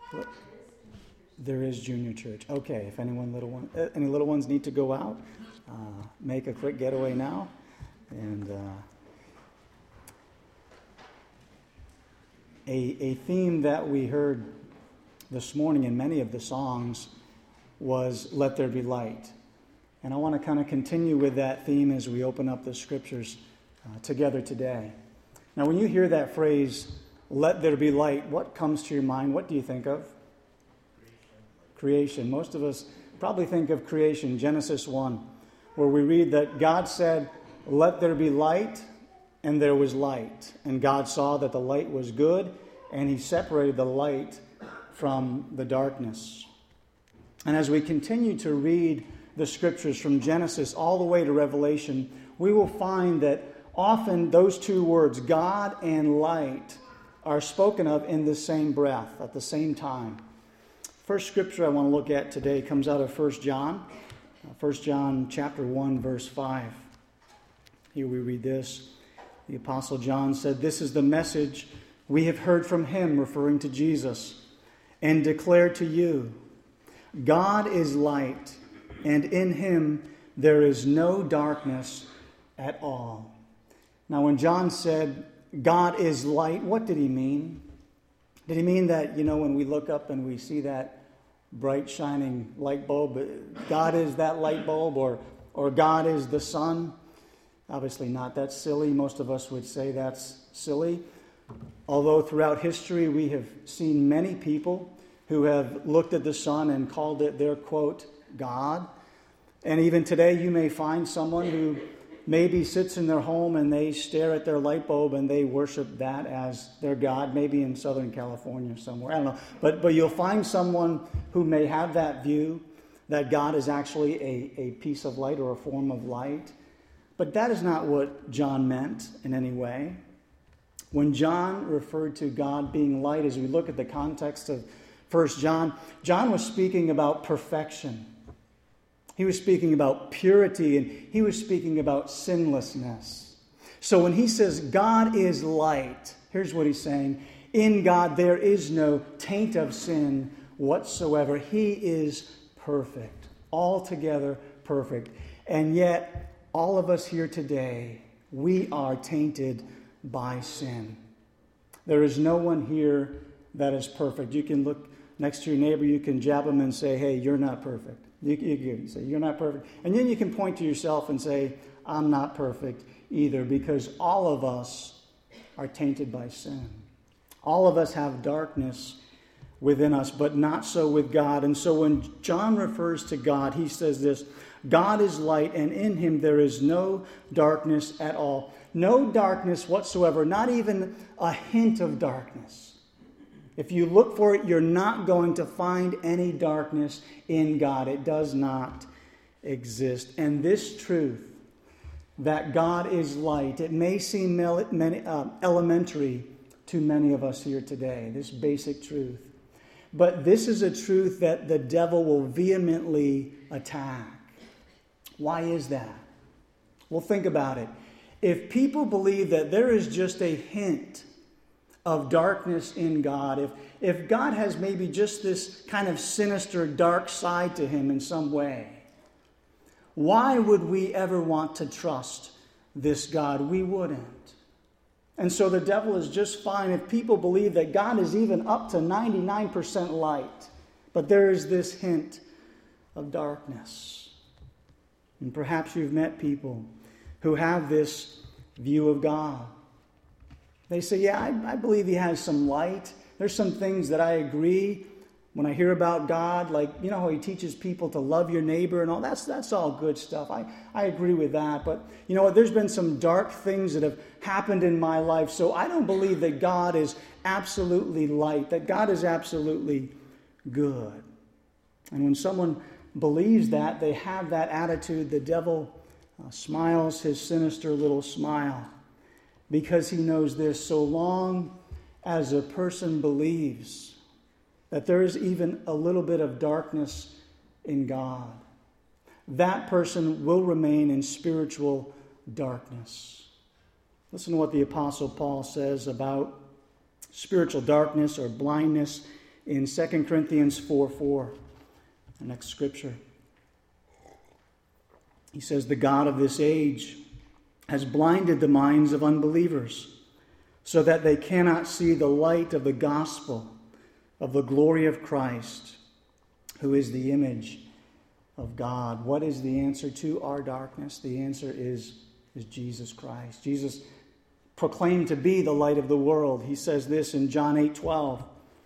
There is junior church. Okay, if any little ones need to go out, make a quick getaway now. And a theme that we heard this morning in many of the songs was "Let There Be Light." And I want to kind of continue with that theme as we open up the scriptures together today. Now, when you hear that phrase, "Let there be light," what comes to your mind? What do you think of? Creation. Most of us probably think of creation, Genesis 1, where we read that God said, "Let there be light," and there was light. And God saw that the light was good, and He separated the light from the darkness. And as we continue to read the scriptures from Genesis all the way to Revelation, we will find that often those two words, God and light, are spoken of in the same breath, at the same time. First scripture I want to look at today comes out of 1 John. 1 John chapter 1, verse 5. Here we read this. The Apostle John said, "This is the message we have heard from Him," referring to Jesus, "and declare to you, God is light, and in Him there is no darkness at all." Now, when John said, God is light, what did he mean? Did he mean that, when we look up and we see that bright shining light bulb, God is that light bulb, or God is the sun? Obviously not. That's silly. Most of us would say that's silly. Although throughout history we have seen many people who have looked at the sun and called it their, quote, God. And even today you may find someone who maybe sits in their home and they stare at their light bulb and they worship that as their God, maybe in Southern California somewhere. I don't know. But you'll find someone who may have that view that God is actually a piece of light or a form of light. But that is not what John meant in any way. When John referred to God being light, as we look at the context of 1 John, John was speaking about perfection. He was speaking about purity, and he was speaking about sinlessness. So when he says God is light, here's what he's saying. In God there is no taint of sin whatsoever. He is perfect, altogether perfect. And yet, all of us here today, we are tainted by sin. There is no one here that is perfect. You can look next to your neighbor, you can jab them and say, "Hey, you're not perfect." You can say, "You're not perfect." And then you can point to yourself and say, "I'm not perfect either," because all of us are tainted by sin. All of us have darkness within us, but not so with God. And so when John refers to God, he says this, God is light, and in Him there is no darkness at all. No darkness whatsoever, not even a hint of darkness. If you look for it, you're not going to find any darkness in God. It does not exist. And this truth, that God is light, it may seem elementary to many of us here today, this basic truth. But this is a truth that the devil will vehemently attack. Why is that? Well, think about it. If people believe that there is just a hint of darkness in God, if God has maybe just this kind of sinister, dark side to Him in some way, why would we ever want to trust this God? We wouldn't. And so the devil is just fine if people believe that God is even up to 99% light, but there is this hint of darkness. And perhaps you've met people who have this view of God. They say, "Yeah, I believe He has some light. There's some things that I agree when I hear about God, like, how He teaches people to love your neighbor and all. That's all good stuff. I agree with that. But you know what? There's been some dark things that have happened in my life, so I don't believe that God is absolutely light, that God is absolutely good." And when someone believes that, they have that attitude, the devil smiles his sinister little smile, because he knows this: so long as a person believes that there is even a little bit of darkness in God, that person will remain in spiritual darkness. Listen to what the Apostle Paul says about spiritual darkness or blindness in 2 Corinthians 4:4, the next scripture. He says, "The God of this age has blinded the minds of unbelievers, so that they cannot see the light of the gospel of the glory of Christ, who is the image of God." What is the answer to our darkness? The answer is Jesus Christ. Jesus proclaimed to be the light of the world. He says this in John 8:12.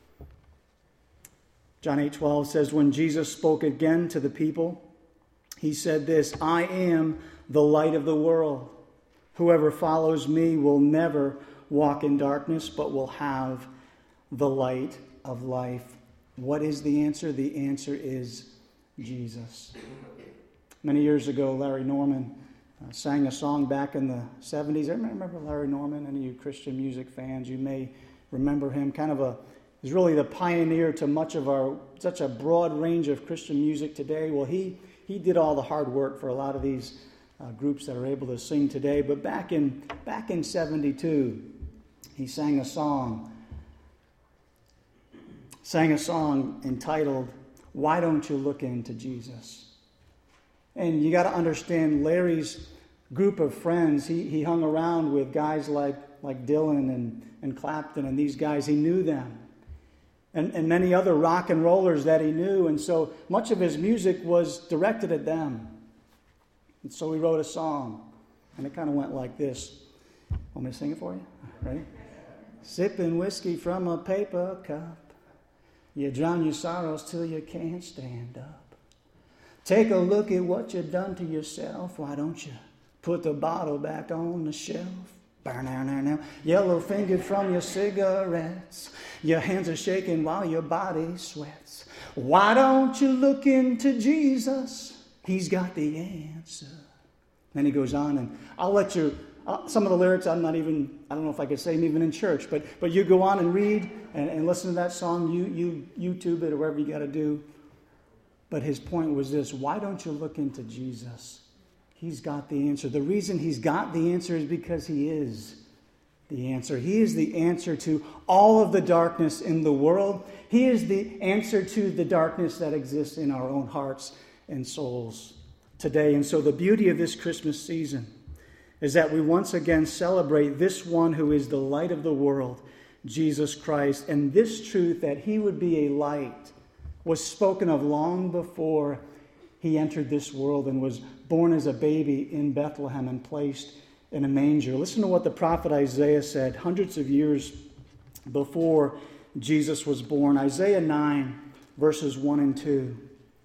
John 8:12 says, when Jesus spoke again to the people, he said this, "I am the light of the world. Whoever follows me will never walk in darkness, but will have the light of life." What is the answer? The answer is Jesus. Many years ago, Larry Norman sang a song back in the 70s. I remember Larry Norman. Any of you Christian music fans, you may remember him. He's really the pioneer to such a broad range of Christian music today. Well, he did all the hard work for a lot of these groups that are able to sing today. But back in 72, he sang a song entitled, "Why Don't You Look Into Jesus?" And you got to understand, Larry's group of friends, he hung around with guys like Dylan and Clapton and these guys. He knew them. And many other rock and rollers that he knew. And so much of his music was directed at them. And so he wrote a song. And it kind of went like this. Want me to sing it for you? Ready? Sipping whiskey from a paper cup. You drown your sorrows till you can't stand up. Take a look at what you've done to yourself. Why don't you put the bottle back on the shelf? Yellow fingered from your cigarettes. Your hands are shaking while your body sweats. Why don't you look into Jesus? He's got the answer. Then he goes on, and I'll let you, some of the lyrics I don't know if I could say them even in church, but you go on and read and listen to that song. You YouTube it or whatever you got to do. But his point was this: why don't you look into Jesus? He's got the answer. The reason he's got the answer is because he is the answer. He is the answer to all of the darkness in the world. He is the answer to the darkness that exists in our own hearts and souls today. And so the beauty of this Christmas season is that we once again celebrate this one who is the light of the world, Jesus Christ. And this truth that he would be a light was spoken of long before he entered this world and was born as a baby in Bethlehem and placed in a manger. Listen to what the prophet Isaiah said hundreds of years before Jesus was born. Isaiah 9, verses 1 and 2.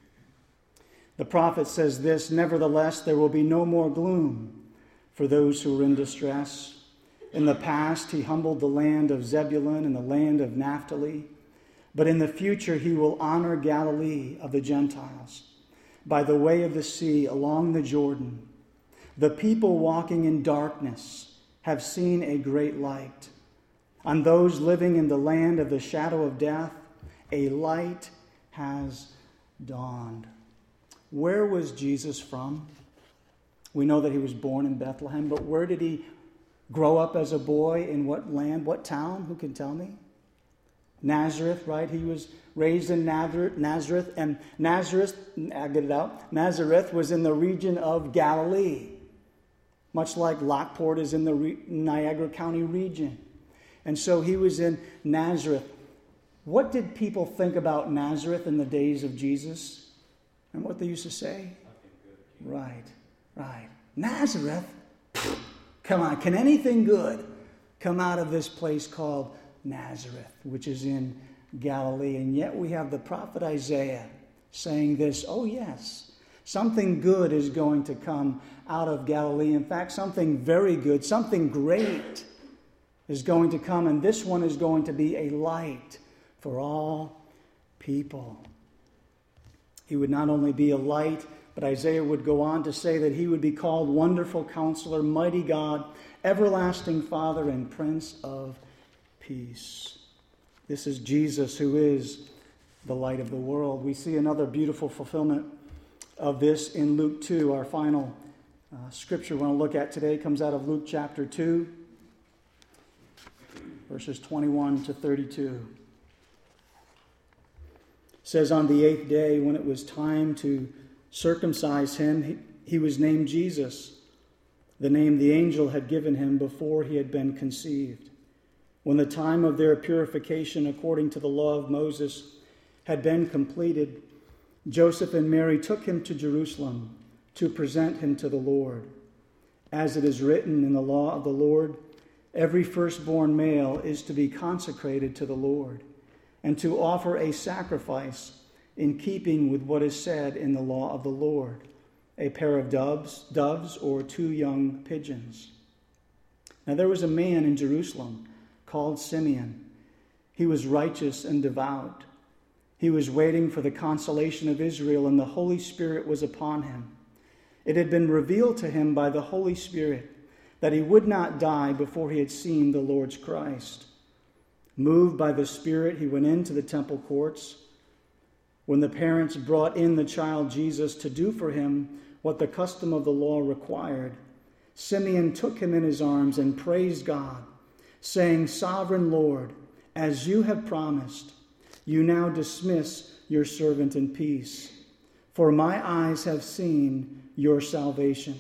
The prophet says this: "Nevertheless, there will be no more gloom for those who are in distress. In the past, he humbled the land of Zebulun and the land of Naphtali. But in the future, he will honor Galilee of the Gentiles by the way of the sea along the Jordan. The people walking in darkness have seen a great light. On those living in the land of the shadow of death, a light has dawned." Where was Jesus from? We know that he was born in Bethlehem, but where did he grow up as a boy? In what land, what town? Who can tell me? Nazareth, right? He was raised in Nazareth, and Nazareth was in the region of Galilee, much like Lockport is in the Niagara County region. And so he was in Nazareth. What did people think about Nazareth in the days of Jesus? And what they used to say? Right. Nazareth? Come on, can anything good come out of this place called Nazareth, which is in Galilee? And yet we have the prophet Isaiah saying this: oh yes, something good is going to come out of Galilee. In fact, something very good, something great is going to come, and this one is going to be a light for all people. He would not only be a light, but Isaiah would go on to say that he would be called Wonderful Counselor, Mighty God, Everlasting Father, and Prince of Peace. This is Jesus, who is the light of the world. We see another beautiful fulfillment of this in Luke 2. Our final scripture we're going to look at today comes out of Luke chapter 2, verses 21 to 32. says on the 8th day, when it was time to circumcise him, he was named Jesus, the name the angel had given him before he had been conceived. When the time of their purification according to the law of Moses had been completed, Joseph and Mary took him to Jerusalem to present him to the Lord. As it is written in the law of the Lord, every firstborn male is to be consecrated to the Lord, and to offer a sacrifice in keeping with what is said in the law of the Lord, a pair of doves or 2 young pigeons. Now there was a man in Jerusalem called Simeon. He was righteous and devout. He was waiting for the consolation of Israel, and the Holy Spirit was upon him. It had been revealed to him by the Holy Spirit that he would not die before he had seen the Lord's Christ. Moved by the Spirit, he went into the temple courts. When the parents brought in the child Jesus to do for him what the custom of the law required, Simeon took him in his arms and praised God, saying, "Sovereign Lord, as you have promised, you now dismiss your servant in peace. For my eyes have seen your salvation,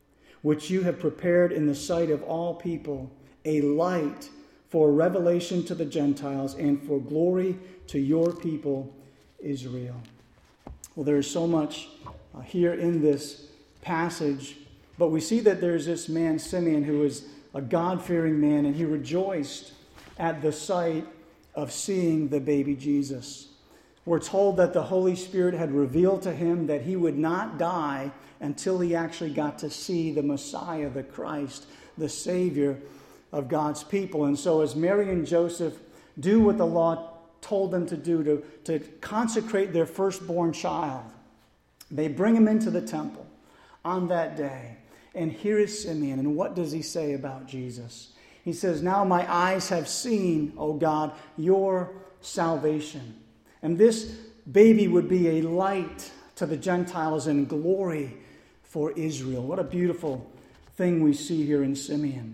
which you have prepared in the sight of all people, a light for revelation to the Gentiles and for glory to your people, Israel." Well, there is so much here in this passage, but we see that there's this man, Simeon, who is a God-fearing man, and he rejoiced at the sight of seeing the baby Jesus. We're told that the Holy Spirit had revealed to him that he would not die until he actually got to see the Messiah, the Christ, the Savior of God's people. And so as Mary and Joseph do what the law told them to do, to consecrate their firstborn child, they bring him into the temple on that day. And here is Simeon. And what does he say about Jesus? He says, "Now my eyes have seen, O God, your salvation." And this baby would be a light to the Gentiles and glory for Israel. What a beautiful thing we see here in Simeon.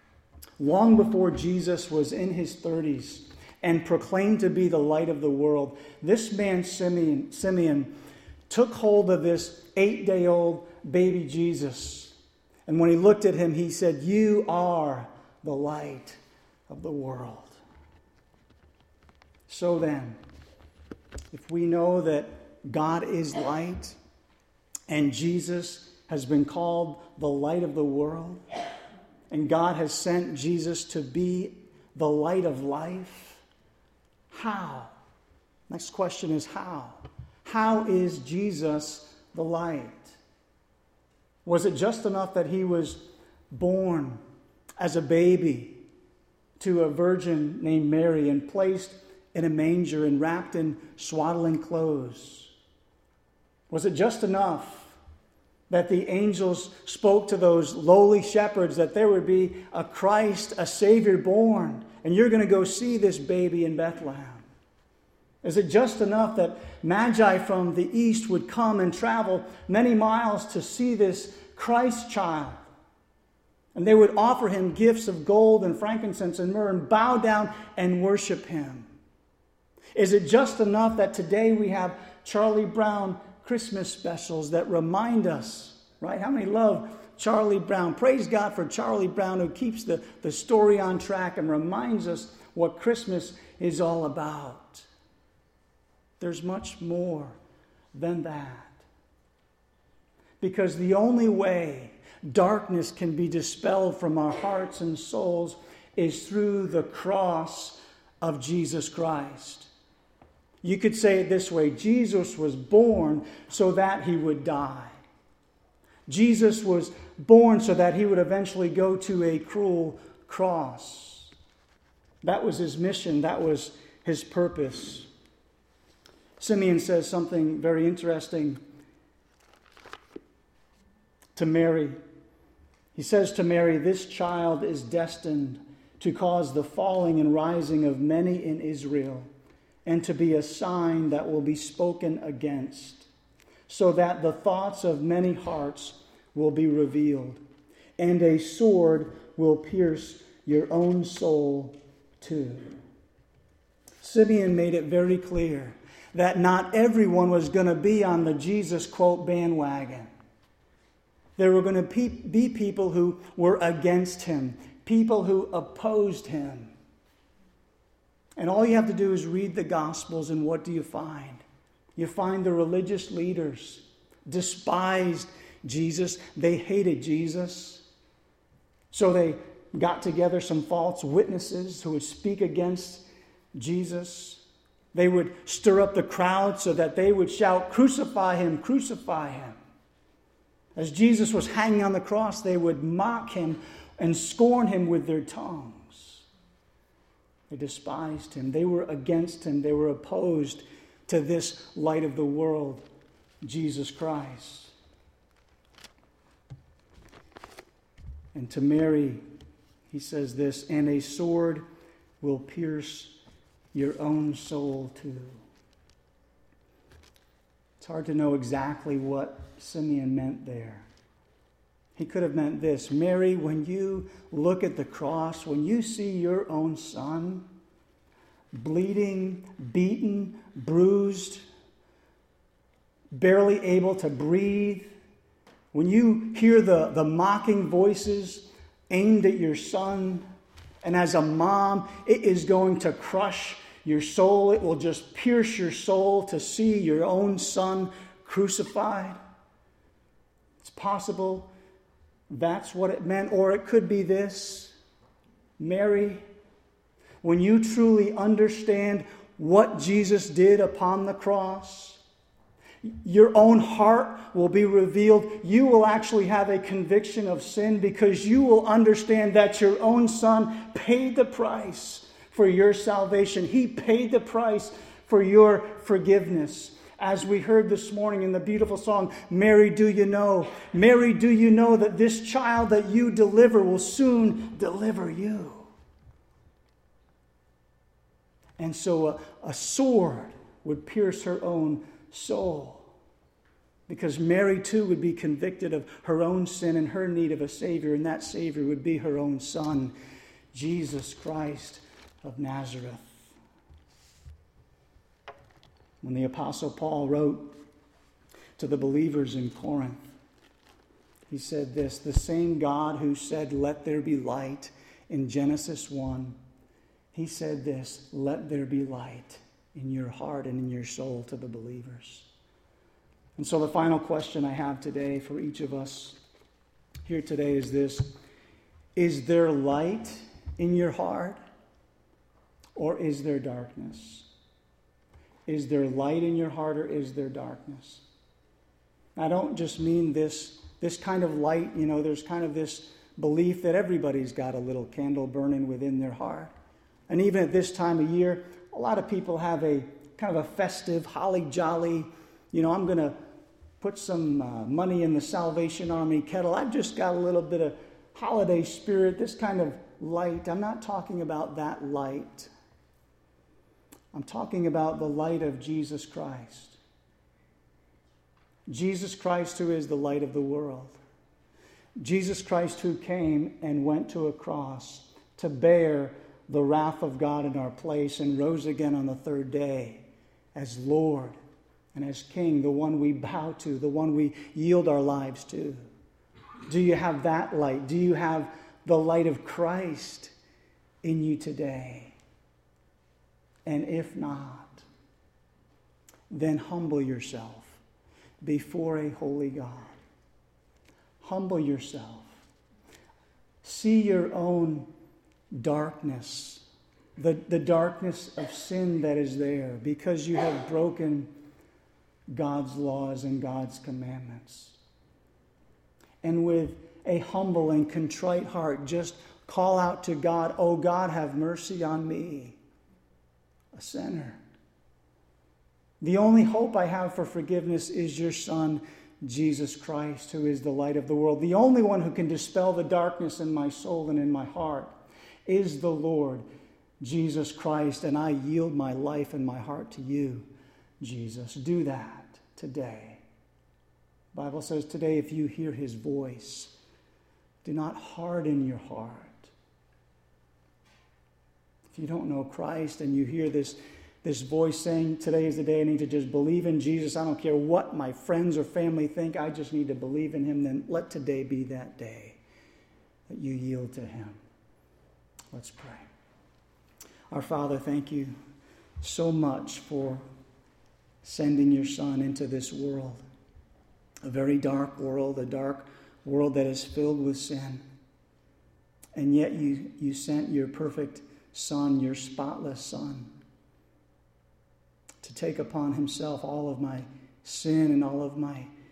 Long before Jesus was in his 30s and proclaimed to be the light of the world, this man Simeon took hold of this 8-day-old baby Jesus. And when he looked at him, he said, "You are the light of the world." So then, if we know that God is light and Jesus has been called the light of the world, and God has sent Jesus to be the light of life, how? Next question is how? How is Jesus the light? Was it just enough that he was born as a baby to a virgin named Mary and placed in a manger and wrapped in swaddling clothes? Was it just enough that the angels spoke to those lowly shepherds that there would be a Christ, a Savior born, and you're going to go see this baby in Bethlehem? Is it just enough that Magi from the east would come and travel many miles to see this Christ child? And they would offer him gifts of gold and frankincense and myrrh and bow down and worship him. Is it just enough that today we have Charlie Brown Christmas specials that remind us, right? How many love Charlie Brown? Praise God for Charlie Brown, who keeps the story on track and reminds us what Christmas is all about. There's much more than that. Because the only way darkness can be dispelled from our hearts and souls is through the cross of Jesus Christ. You could say it this way: Jesus was born so that he would die. Jesus was born so that he would eventually go to a cruel cross. That was his mission. That was his purpose. Simeon says something very interesting to Mary. He says to Mary, "This child is destined to cause the falling and rising of many in Israel, and to be a sign that will be spoken against, so that the thoughts of many hearts will be revealed, and a sword will pierce your own soul too." Simeon made it very clear that not everyone was going to be on the Jesus, quote, bandwagon. There were going to be people who were against him, people who opposed him. And all you have to do is read the Gospels, and what do you find? You find the religious leaders despised Jesus. They hated Jesus. So they got together some false witnesses who would speak against Jesus. They would stir up the crowd so that they would shout, "Crucify him, crucify him." As Jesus was hanging on the cross, they would mock him and scorn him with their tongues. They despised him. They were against him. They were opposed to this light of the world, Jesus Christ. And to Mary, he says this, "And a sword will pierce your own soul too." It's hard to know exactly what Simeon meant there. He could have meant this: Mary, when you look at the cross, when you see your own son bleeding, beaten, bruised, barely able to breathe, when you hear the mocking voices aimed at your son, and as a mom, it is going to crush your soul. It will just pierce your soul to see your own son crucified. It's possible that's what it meant. Or it could be this: Mary, when you truly understand what Jesus did upon the cross, your own heart will be revealed. You will actually have a conviction of sin, because you will understand that your own son paid the price for your salvation. He paid the price for your forgiveness. As we heard this morning in the beautiful song, "Mary, do you know? Mary, do you know that this child that you deliver will soon deliver you?" And so a sword would pierce her own soul, because Mary too would be convicted of her own sin and her need of a Savior, and that Savior would be her own son, Jesus Christ of Nazareth. When the Apostle Paul wrote to the believers in Corinth, he said this: "The same God who said, 'Let there be light,' in Genesis 1, he said this: 'Let there be light in your heart and in your soul,' to the believers." And so the final question I have today for each of us here today is this: is there light in your heart, or is there darkness? Is there light in your heart, or is there darkness? I don't just mean this kind of light. There's kind of this belief that everybody's got a little candle burning within their heart. And even at this time of year, a lot of people have a kind of a festive, holly jolly, I'm going to put some money in the Salvation Army kettle. I've just got a little bit of holiday spirit, this kind of light. I'm not talking about that light. I'm talking about the light of Jesus Christ. Jesus Christ, who is the light of the world. Jesus Christ, who came and went to a cross to bear the wrath of God in our place and rose again on the third day as Lord and as King, the one we bow to, the one we yield our lives to. Do you have that light? Do you have the light of Christ in you today? And if not, then humble yourself before a holy God. Humble yourself. See your own darkness, the darkness of sin that is there, because you have broken God's laws and God's commandments. And with a humble and contrite heart, just call out to God, "Oh God, have mercy on me, a sinner." The only hope I have for forgiveness is your Son, Jesus Christ, who is the light of the world. The only one who can dispel the darkness in my soul and in my heart is the Lord, Jesus Christ. And I yield my life and my heart to you, Jesus. Do that today. The Bible says today, if you hear his voice, do not harden your heart. If you don't know Christ and you hear this this voice saying, today is the day I need to just believe in Jesus. I don't care what my friends or family think. I just need to believe in him. Then let today be that day that you yield to him. Let's pray. Our Father, thank you so much for sending your Son into this world, a very dark world, a dark world that is filled with sin. And yet you sent your perfect Son, your spotless Son, to take upon himself all of my sin and all of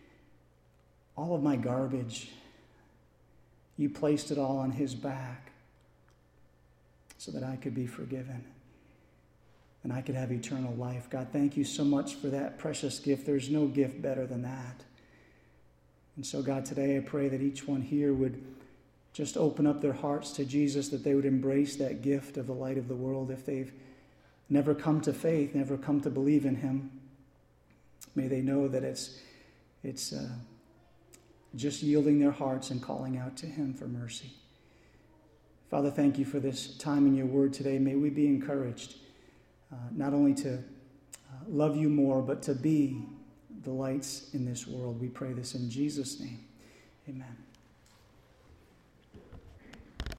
my garbage. You placed it all on his back so that I could be forgiven and I could have eternal life. God, thank you so much for that precious gift. There's no gift better than that. And so, God, today I pray that each one here would just open up their hearts to Jesus, that they would embrace that gift of the light of the world. If they've never come to faith, never come to believe in him, may they know that it's just yielding their hearts and calling out to him for mercy. Father, thank you for this time in your word today. May we be encouraged not only to love you more, but to be the lights in this world. We pray this in Jesus' name. Amen.